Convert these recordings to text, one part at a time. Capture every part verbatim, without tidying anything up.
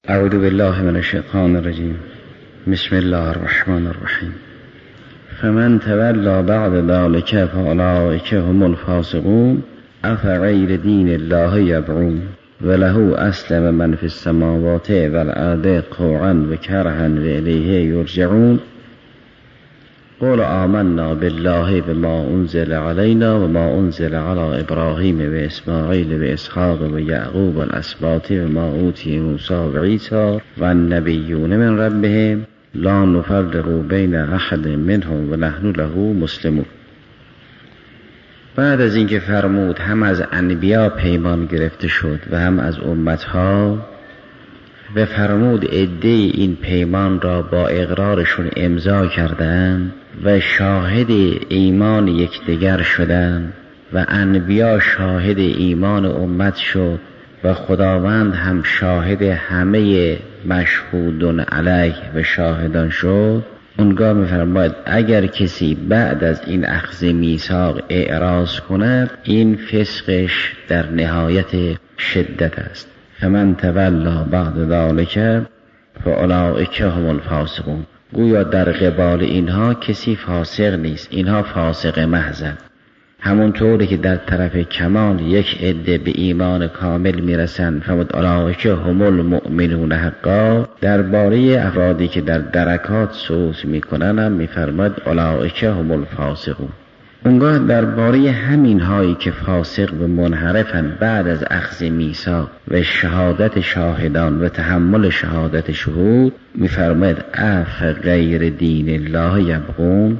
اعوذ بالله من الشیطان الرجیم. بسم الله الرحمن الرحیم. فمن تولى بعد ذلك فاولئک هم الفاسقون افغیر دین الله یبغون وله اسلم من فی السماوات والارض طوعا وکرها والیه یرجعون. قل آمنا بالله وما انزل علينا وما انزل على ابراهیم و اسماعیل و اسحاق و یعقوب الاسباط وما اوتی موسی و عیسی و النبیون من ربهم لا نفرق بین احد منهم و نحن له مسلمون. بعد از اینکه فرمود هم از انبیا پیمان گرفته شد و هم از امتها، و فرمود عده این پیمان را با اقرارشون امضا کردند و شاهد ایمان یکدیگر شدند و انبیا شاهد ایمان امت شد و خداوند هم شاهد همه مشهودون علیه و شاهدان شد. اونگاه می‌فرماید اگر کسی بعد از این اخذ میثاق اعراض کند، این فسقش در نهایت شدت است. فمن تولا بعد ذلک فاولئک هم الفاسقون. گویا در قبال اینها کسی فاسق نیست، اینها فاسق محضند. همونطوری که در طرف کمال یک عده به ایمان کامل میرسند، فرمود اولئک هم المؤمنون حقا. درباره افرادی که در درکات صعود میکنند هم میفرماید اولئک هم الفاسقون. اونگاه درباره همین هایی که فاسق و منحرفند بعد از اخذ میثاق و شهادت شاهدان و تحمل شهادت شهود میفرماید افغیر دین الله یبغون.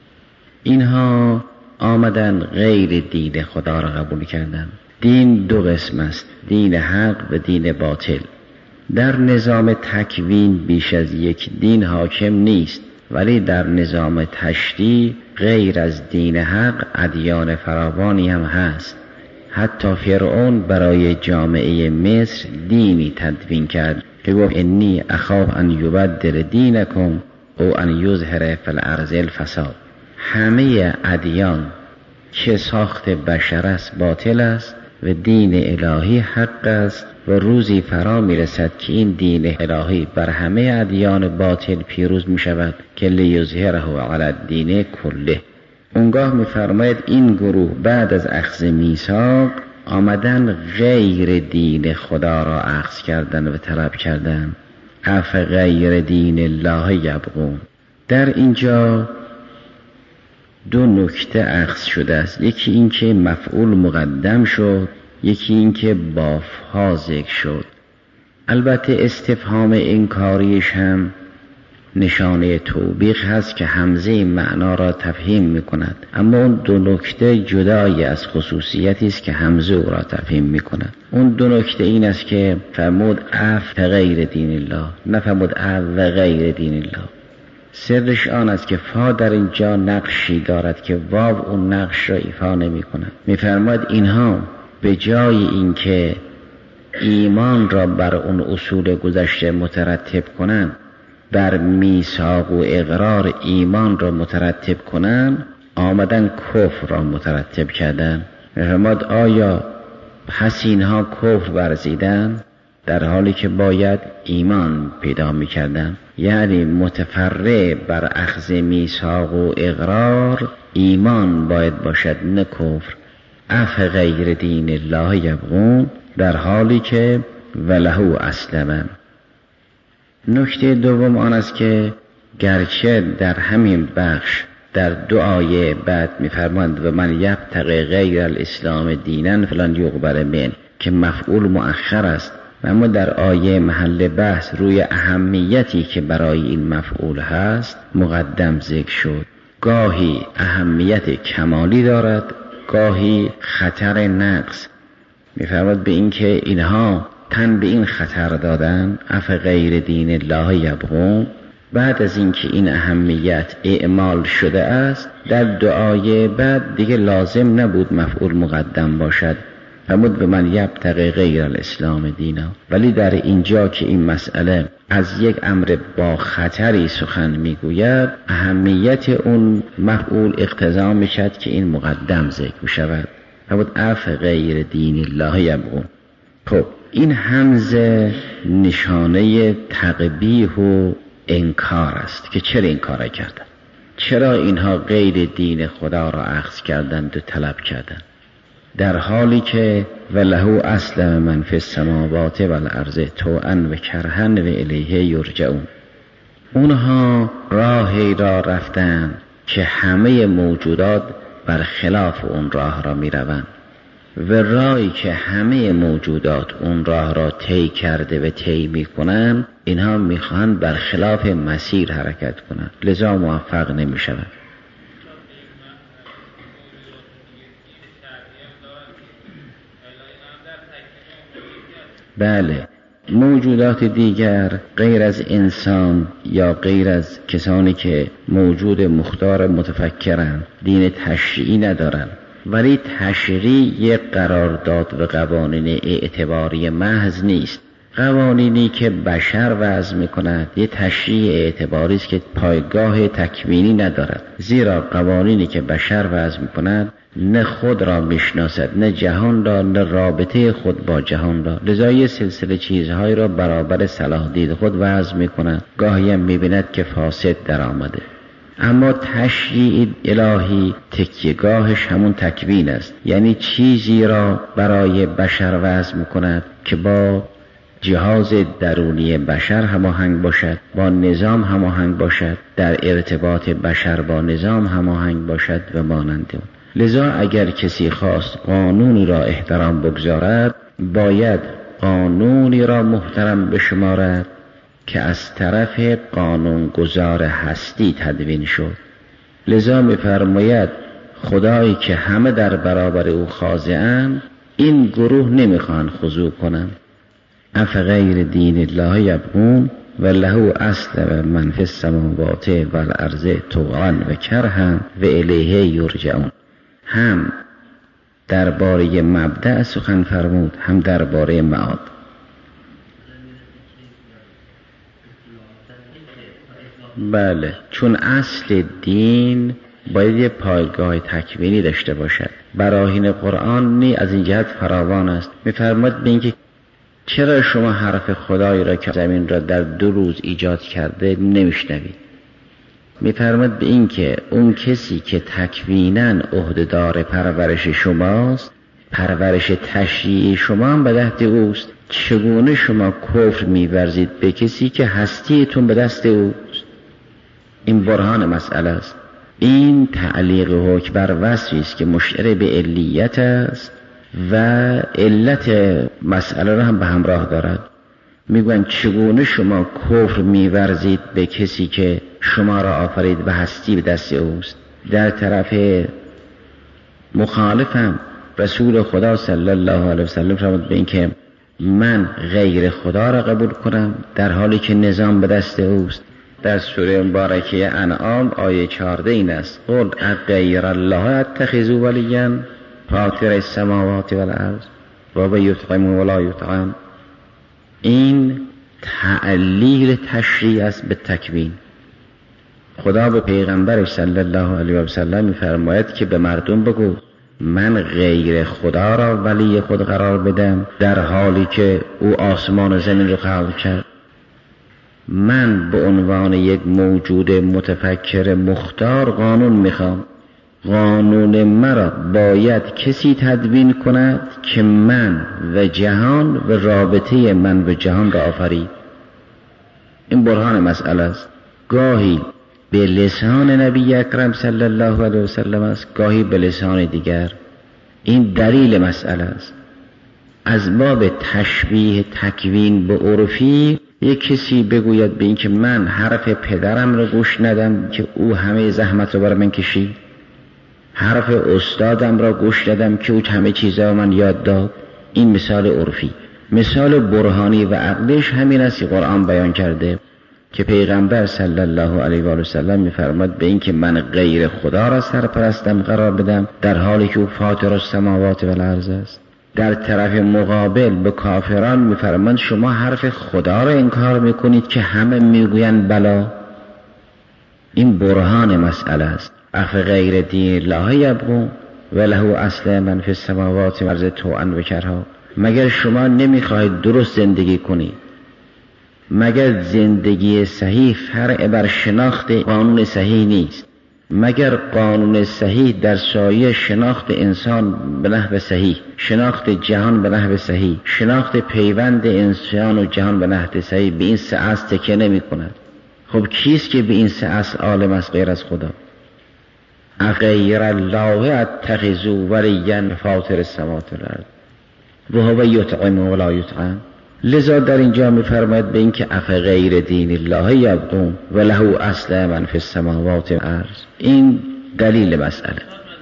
اینها آمدن غیر دین خدا را قبول کردن. دین دو قسم است، دین حق و دین باطل. در نظام تکوین بیش از یک دین حاکم نیست، ولی در نظام تشریع غیر از دین حق ادیان فراوانی هم هست. حتی فرعون برای جامعه مصر دینی تدوین کرد که گفت انی اخاف ان یبدل دینکم او ان یظهر فی الارض الفساد. همه ادیان که ساخت بشر است باطل است و دین الهی حق است و روزی فرا میرسد که این دین الهی بر همه ادیان باطل پیروز می شود که لیظهره علی الدین کله. اونگاه میفرماید این گروه بعد از اخذ میثاق آمدن غیر دین خدا را اخذ کردن و طلب کردن. افغیر دین الله یبغون. در اینجا دو نکته اخذ شده است. یکی این که مفعول مقدم شد، یکی این که بافها ذکر شد. البته استفهام انکاریش هم نشانه توبیخ هست که همزه معنا را تفهیم می کند، اما اون دو نکته جدایی از خصوصیتی است که همزه او را تفهیم می کند. اون دو نکته این است که فرمود اف غیر دین الله، نه فرمود اف و غیر دین الله. سرش آن است که فا در اینجا نقشی دارد که واو اون نقش را ایفا نمی کند. می فرماید اینها به جای اینکه ایمان را بر اون اصول گذشته مترتب کنند، بر میثاق و اقرار ایمان را مترتب کنند، آمدن کفر را مترتب کردند. فرمود آیا پس اینها کفر ورزیدن در حالی که باید ایمان پیدا می‌کردند؟ یعنی متفرع بر اخذ میثاق و اقرار ایمان باید باشد، نه کفر. افغیر دین الله یبغون، در حالی که وله اسلم. نکته دوم آن است که گرچه در همین بخش در دو آیه بعد می‌فرماند و من یبتغی غیر الاسلام دینا فلن یقبل منه که مفعول مؤخر است، اما در آیه محل بحث روی اهمیتی که برای این مفعول هست مقدم ذکر شد. گاهی اهمیت کمالی دارد، گاهی خطر نقص. می‌فرماید به این که اینها تن به این خطر دادن، افغیر دین الله یبغون. بعد از اینکه این اهمیت اعمال شده است، در دعای بعد دیگه لازم نبود مفعول مقدم باشد، فرمود به من یبتغی غیر الاسلام دینا. ولی در اینجا که این مسئله از یک امر با خطری سخن میگوید، اهمیت اون مفعول اقتضا میشد که این مقدم ذکر شود. فرمود افغیر دین الله یبغون. خب این همزه نشانه تقبیح و انکار است که چرا این کار کردن، چرا اینها غیر دین خدا را اخذ کردند و طلب کردند، در حالی که وله اسلم من فی السماوات والارض طوعا و کرها و الیه یرجعون. اونها راهی را رفتند که همه موجودات برخلاف اون راه را می روند و راهی که همه موجودات اون راه را طی کرده و طی می کنند، اینها می خواهند برخلاف مسیر حرکت کنند، لذا موفق نمی شوند. بله، موجودات دیگر غیر از انسان یا غیر از کسانی که موجود مختار متفکرند دین تشریعی ندارند، ولی تشریع یک قرارداد و قوانین اعتباری محض نیست. قوانینی که بشر وضع می‌کند یک تشریع اعتباری است که پایگاه تکوینی ندارد، زیرا قوانینی که بشر وضع می‌کند نه خود را میشناسد، نه جهان را، نه رابطه خود با جهان را، لذا یه سلسله چیزهای را برابر صلاح دید خود وضع می‌کند، گاهی هم می‌بیند که فاسد در آمده. اما تشریع الهی تکیه‌گاهش همون تکوین است، یعنی چیزی را برای بشر وضع می‌کند که با جهاز درونی بشر هماهنگ باشد، با نظام هماهنگ باشد، در ارتباط بشر با نظام هماهنگ باشد و مانند اون. لذا اگر کسی خواست قانونی را احترام بگذارد، باید قانونی را محترم بشمارد که از طرف قانونگذار هستی تدوین شد. لذا می‌فرماید خدایی که همه در برابر او خاضعند، این گروه نمی‌خوان خضوع کنند. افغیر دین الله یبغون و له اسلم من فی السماوات والارض طوعا و کرها و الیه یرجعون. هم درباره مبدأ سخن فرمود، هم درباره معاد. بله، چون اصل دین باید یه پایگاه تکوینی داشته باشد. براهین قرآن نی از این جهت فراوان است. می‌فرماید به اینکه چرا شما حرف خدایی را که زمین را در دو روز ایجاد کرده نمیشنوید؟ می‌فرماید به این که اون کسی که تکویناً عهده‌دار پرورش شماست، پرورش تشریعی شما هم به دست اوست. چگونه شما کفر می‌ورزید به کسی که هستیتون به دست اوست؟ این برهان مسئله است. این تعلیق حکم بر وصفی است که مشعر به علیت است و علت مسئله را هم به همراه دارد. میگوین چگونه شما کفر می‌ورزید به کسی که شما را آفرید و هستی به دست اوست؟ در طرف مخالفم رسول خدا صلی الله علیه وسلم فرمود به این که من غیر خدا را قبول کنم در حالی که نظام به دست اوست. در سوره مبارکه انعام آیه چهارده این است: قل غیر الله اتخذوا ولیا فاطر السماوات والارض و هو یطعم ولا یطعم. این تعلیل تشریع است به تکوین. خدا به پیغمبرش صلی الله علیه و سلم می‌فرماید که به مردم بگو من غیر خدا را ولی خود قرار بدم در حالی که او آسمان و زمین را خلق کرد. من به عنوان یک موجود متفکر مختار قانون میخوام. قانون مرا باید کسی تدوین کند که من و جهان و رابطه من و جهان را آفرید. این برهان مسئله است. گاهی به لسان نبی اکرم صلی الله علیه و سلم است، گاهی به لسان دیگر. این دلیل مسئله است. از باب تشبیه تکوین به عرفی یک کسی بگوید به این که من حرف پدرم را گوش ندم که او همه زحمت را برای من کشید، حرف استادم را گوش دادم که او همه چیزا من یاد داد. این مثال عرفی. مثال برهانی و عقلش همین است که قرآن بیان کرده که پیغمبر صلی الله علیه و سلم می‌فرماید به این که من غیر خدا را سرپرستم قرار بدم در حالی که او فاطر السماوات و الارض است. در طرف مقابل به کافران می‌فرماید شما حرف خدا را انکار می‌کنید که همه می‌گویند بلا. این برهان مسئله است. اف غیر دین الله یبغون و له اسلم من فی السماوات والارض طوعا و کرها. مگر شما نمیخواهید درست زندگی کنید؟ مگر زندگی صحیح فرع بر شناخت قانون صحیح نیست؟ مگر قانون صحیح در سایه شناخت انسان به نحو صحیح، شناخت جهان به نحو صحیح، شناخت پیوند انسان و جهان به نحو صحیح به این سه اصل تکیه نمی کند؟ خب کیست که به این سه اصل عالم است غیر از خدا؟ اغیر الله اتخذ ولیا فاطر السماوات والارض و هو یطعم ولا یطعم. لذا در اینجا می‌فرماید به این که افغیر دین الله یبغون و له اصل من فی السماوات والارض. این دلیل مسئله.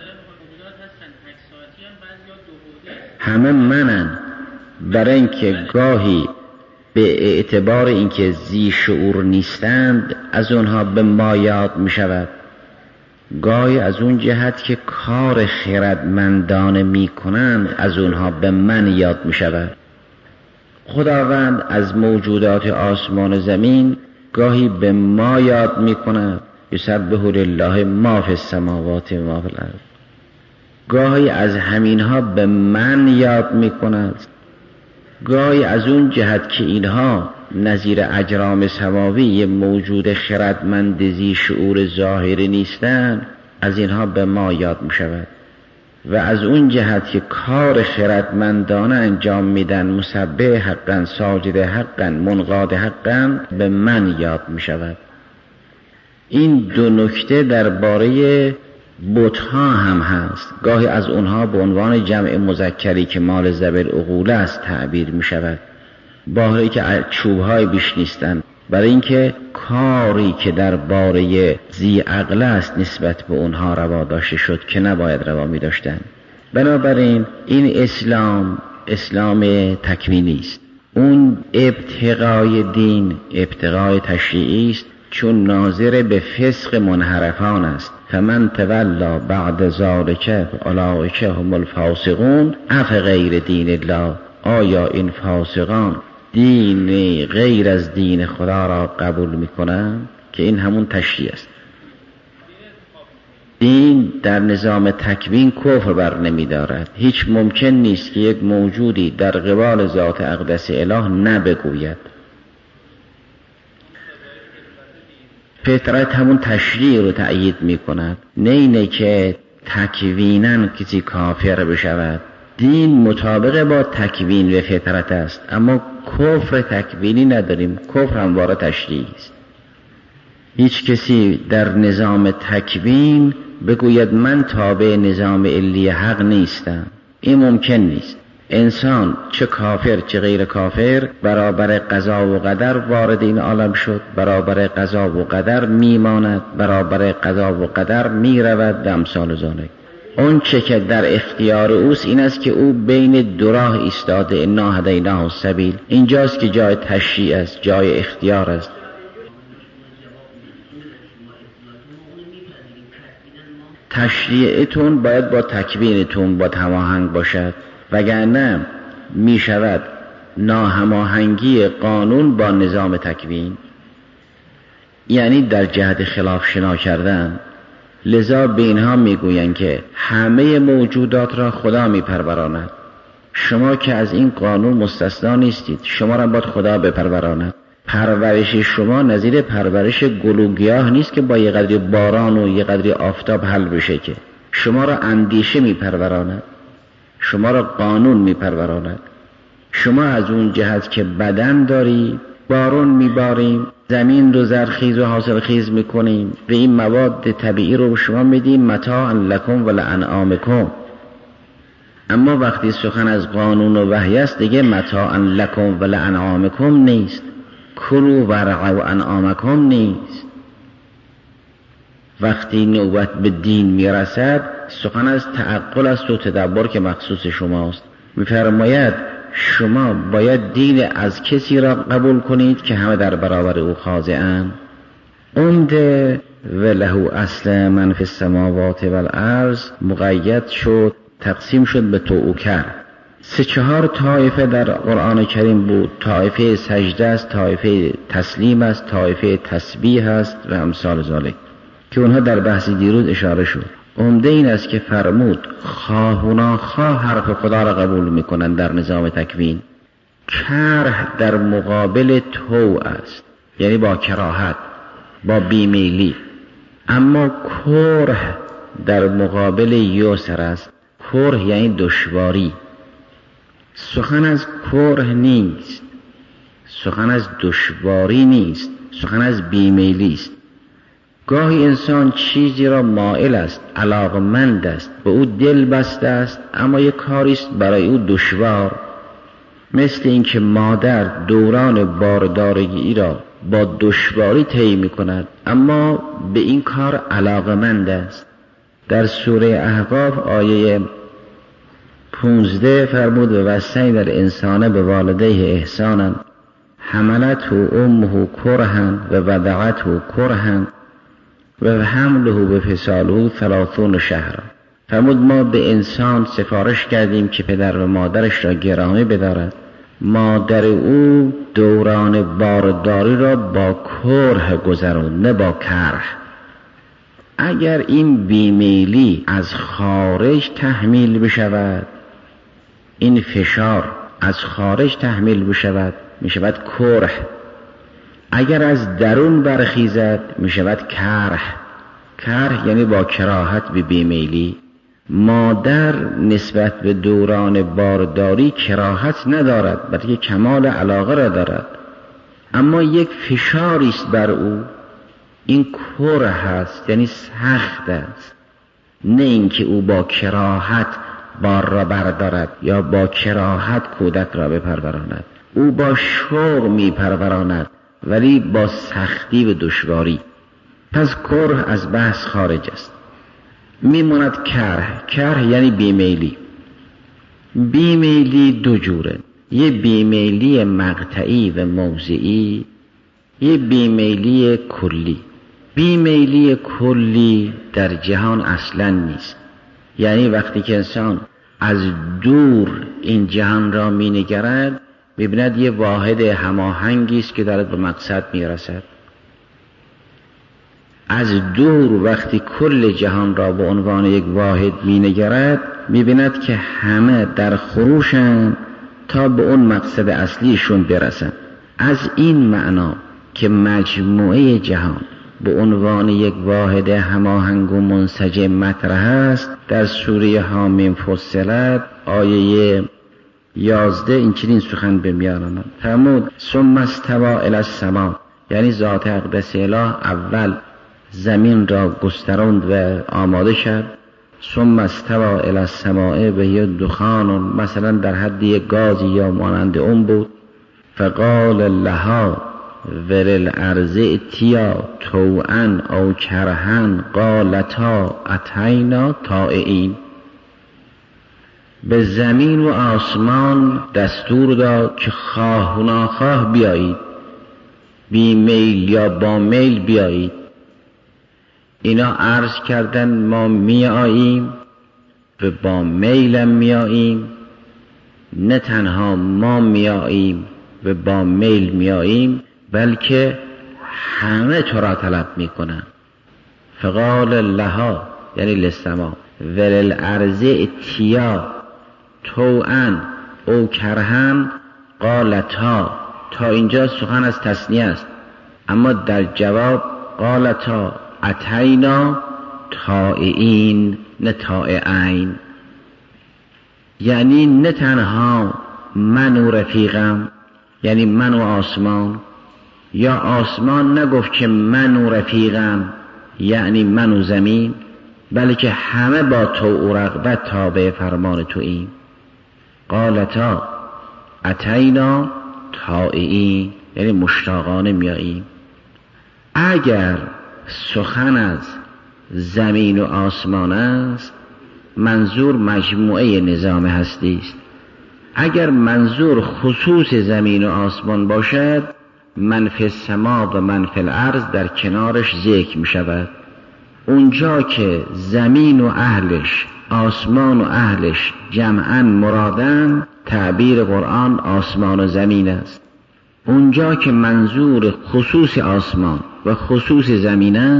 همه منن، برای اینکه گاهی به اعتبار اینکه ذی شعور نیستند از اونها به ما یاد می شود، گاهی از اون جهت که کار خردمندانه می کنند از اونها به من یاد می شود. خداوند از موجودات آسمان و زمین گاهی به ما یاد می کند، یسبح لله ما فی السماوات و ما فی الارض. گاهی از همینها به من یاد می کند، گاهی از اون جهت که اینها نظیر اجرام سماوی موجود خردمند ذی شعور ظاهری نیستند از اینها به ما یاد می شود، و از اون جهت که کار خردمندانه انجام میدن، مسبح حقا، ساجد حقا، منقاد حقا، به من یاد می شود. این دو نکته درباره بت‌ها هم هست. گاهی از اونها به عنوان جمع مذکری که مال ذوی العقول است تعبیر می شود، باهایی که چوب‌های بیش نیستند، برای اینکه کاری که درباره ذی عقل است نسبت به اونها روا داشته شد که نباید روا می داشتن. بنابراین این اسلام اسلام تکوینی است. اون ابتغای دین ابتغای تشریعی است، چون ناظر به فسق منحرفان است. فمن تولا بعد ذلک فاولئک هم الفاسقون افغیر دین الله. آیا این فاسقان دین غیر از دین خدا را قبول میکنند؟ که این همون تشریع است. دین در نظام تکوین کفر بر نمی دارد. هیچ ممکن نیست که یک موجودی در قبال ذات اقدس اله نبگوید. فطرت همون تشریع رو تأیید می کند، نه اینه که تکویناً کسی کافر بشود. دین مطابق با تکوین و فطرت است، اما کفر تکوینی نداریم. کفر همواره تشریعی است. هیچ کسی در نظام تکوین بگوید من تابع نظام علی حق نیستم، این ممکن نیست. انسان چه کافر چه غیر کافر برابر قضا و قدر وارد این عالم شد، برابر قضا و قدر میماند، برابر قضا و قدر میرود و امثال ذالک. اون چه که در اختیار اوست این است که او بین دو راه ایستاده، انا هدیناه السبیل. اینجاست که جای تشریع است، جای اختیار است. تشریعتون باید با تکوینتون با هماهنگ باشد، وگرنه می شود ناهماهنگی قانون با نظام تکوین، یعنی در جهت خلاف شنا کردن. لذا به اینها می گویند که همه موجودات را خدا می پروراند. شما که از این قانون مستثنا نیستید، شما را باید خدا بپروراند. پرورش شما نظیر پرورش گل و گیاه نیست که با یه قدری باران و یه قدری آفتاب حل بشه، که شما را اندیشه می پروراند، شما را قانون می پروراند. شما از اون جهت که بدن داری، بارون می باریم، زمین رو زرخیز و حاصل خیز می کنیم و این مواد طبیعی رو شما می دیم متاعا لکم و لانعامکم. اما وقتی سخن از قانون و وحی است دیگه متاعا لکم و لانعامکم نیست، کلوا ورعوا انعامکم نیست. وقتی نوبت به دین میرسد سخن از تعقل است و تدبر که مخصوص شماست. میفرماید شما باید دین از کسی را قبول کنید که همه در برابر او خاضعند. اونده و له اصل من فی السماوات والارض مقید شد، تقسیم شد به توکر. سه چهار طایفه در قرآن کریم بود. طایفه سجده است، طایفه تسلیم است، طایفه تسبیح است و امثال ذالک که اونها در بحث دیروز اشاره شد. عمده این است که فرمود خواه و ناخواه حرف خدا را قبول میکنند در نظام تکوین. کرح در مقابل طوع است، یعنی با کراهت، با بیمیلی. اما کره در مقابل یسر است. کره یعنی دشواری. سخن از کره نیست، سخن از دشواری نیست، سخن از بیمیلی است. گاهی انسان چیزی را مائل است، علاقمند است، به او دل بسته است، اما یک کاریست برای او دشوار. مثل اینکه مادر دوران باردارگی را با دشواری طی می‌کند، اما به این کار علاقمند است. در سوره احقاف آیه پونزده فرمود و وصینا الانسان بوالدیه احسانا حملته امه کرها و وضعته کرها و حمله و فصاله ثلاثون شهرا. فرمود ما به انسان سفارش کردیم که پدر و مادرش را گرامی بدارد. مادر او دوران بارداری را با کره گذراند، نه با کرح. اگر این بیمیلی از خارج تحمیل بشود، این فشار از خارج تحمیل بشود، می شود کره. اگر از درون برخیزد می شود کرح. کرح یعنی با کراهت به بیمیلی. مادر نسبت به دوران بارداری کراهت ندارد، بلکه کمال علاقه را دارد، اما یک فشاری است بر او، این کره هست، یعنی سخت است. نه اینکه او با کراهت بار را بردارد یا با کراهت کودک را بپروراند. او با شوق می پروراند، ولی با سختی و دشواری. پس کره از بحث خارج است. میماند کرح. کرح یعنی بیمیلی. بیمیلی دو جوره، یه بیمیلی مقطعی و موضعی، یه بیمیلی کلی. بیمیلی کلی در جهان اصلا نیست، یعنی وقتی که انسان از دور این جهان را می نگرد می‌بیند یه واحد هماهنگی است که دارد به مقصد میرسد. از دور وقتی کل جهان را به عنوان یک واحد می‌نگرد می‌بیند که همه در خروشند تا به اون مقصد اصلیشون برسند. از این معنا که مجموعه جهان به عنوان یک واحد هماهنگ و منسجم مطرح است، در سوره حامیم فصلت آیه یازده این چنین سخن به میان آمد. فرمود ثم استوی الی السما، یعنی ذات اقدس اله اول زمین را گستراند و آماده کرد. ثم استوی الی السماء و هی دخان، مثلا در حد یک گازی یا مانند اون بود. فقال لها وللارض ائتیا طوعا او کرها قالتا اتینا طائعین. به زمین و آسمان دستور داد که خواه و ناخواه بیایید، بی میل یا با میل بیایید. اینا عرض کردن ما می آییم و با میلم می آییم، نه تنها ما می آییم و با میل می آییم، بلکه همه تو را طلب می کنن. فقال لها یعنی للسما وللارض ائتیا طوعا او کرها قالتا. تا اینجا سخن از تثنیه است، اما در جواب قالتا اتینا طائعین نه طائعین. یعنی نه تنها من و رفیقم، یعنی من و آسمان، یا آسمان نگفت که من و رفیقم یعنی من و زمین، بلکه همه با تو و رغبت تابع فرمان تو ایم. قالتا اتینا طائعین یعنی مشتاقانه میاییم. اگر سخن از زمین و آسمان است، منظور مجموعه نظام هستی است. اگر منظور خصوص زمین و آسمان باشد، من فی السما و من فی الارض در کنارش ذکر می شود. اونجا که زمین و اهلش، آسمان و اهلش جمعاً مرادن، تعبیر قرآن آسمان و زمین است. اونجا که منظور خصوص آسمان و خصوص زمین است،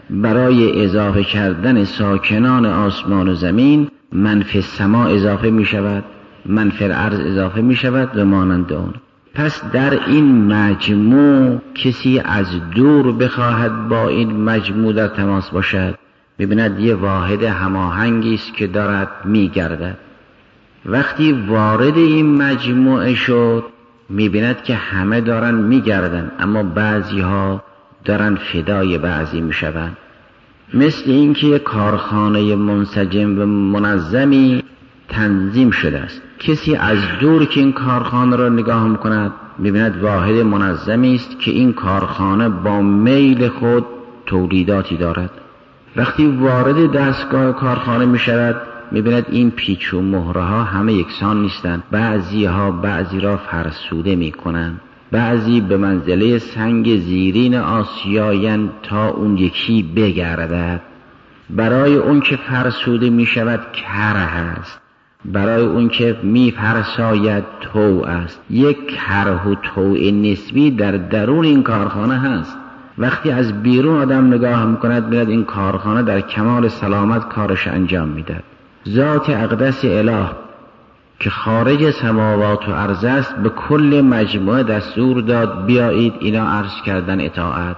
برای اضافه کردن ساکنان آسمان و زمین من فی السما اضافه می شود، من فی الارض اضافه می شود و مانند آن. پس در این مجموع کسی از دور بخواهد با این مجموع در تماس باشد، ببیند یه واحد هماهنگی است که دارد میگردد. وقتی وارد این مجموعه شد میبیند که همه دارن میگردن، اما بعضی ها دارن فدای بعضی میشوند. مثل اینکه یک کارخانه منسجم و منظمی تنظیم شده است. کسی از دور که این کارخانه را نگاه میکند میبیند واحد منظمی است که این کارخانه با میل خود تولیداتی دارد. وقتی وارد دستگاه کارخانه می شود می‌بیند این پیچ و مهره ها همه یکسان نیستند. بعضی ها بعضی را فرسوده می کنند، بعضی به منزله سنگ زیرین آسیایند تا اون یکی بگردد. برای اون که فرسوده می شود کره است، برای اون که می فرساید تو است. یک کره و توء نسبی در درون این کارخانه هست. وقتی از بیرون آدم نگاه میکند می‌بیند این کارخانه در کمال سلامت کارش انجام میدهد. ذات اقدس اله که خارج سماوات و ارض است به کل مجموعه دستور داد بیایید اینا عرض کردن اطاعت.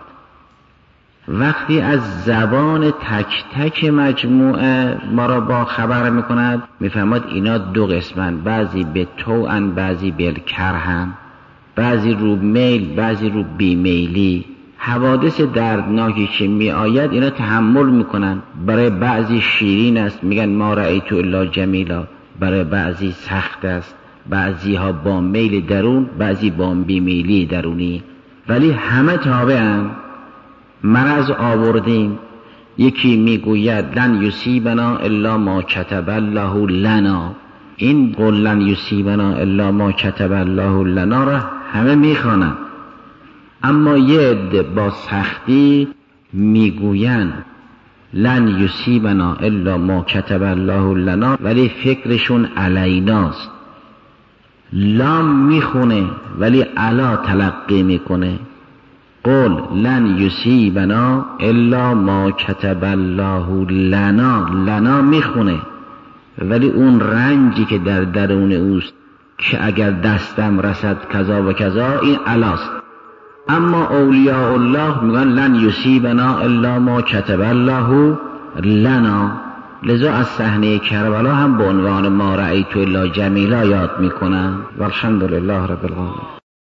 وقتی از زبان تک تک مجموعه ما را با خبر میکند میفهمد اینا دو قسمن، بعضی به توأن بعضی بالکرهن، بعضی رو میل بعضی رو بیمیلی. حوادث دردناکی که می آید اینا تحمل میکنن. برای بعضی شیرین است، میگن ما رأیت الا جمیلا، برای بعضی سخت است، بعضی ها با میل درون بعضی با بیمیلی درونی، ولی همه تابعن. مرض آوردیم، یکی میگوید لن یصیبنا الا ما کتب الله لنا، این قل لن یصیبنا الا ما کتب الله لنا را همه میخوانند. اما یه عده با سختی میگوین لن یصیبنا الا ما کتب الله لنا، ولی فکرشون علیناست. لام میخونه ولی علا تلقی میکنه. قل لن یصیبنا الا ما کتب الله لنا، لنا میخونه ولی اون رنجی که در درون اوست که اگر دستم رسد کذا و کذا، این علاست. اما اولیاء الله میگن لن یصیبنا الا ما کتب الله لنا. لذا از صحنه کربلا هم به عنوان ما رأیت الا جمیلا یاد میکنن. والحمدلله رب العالمین.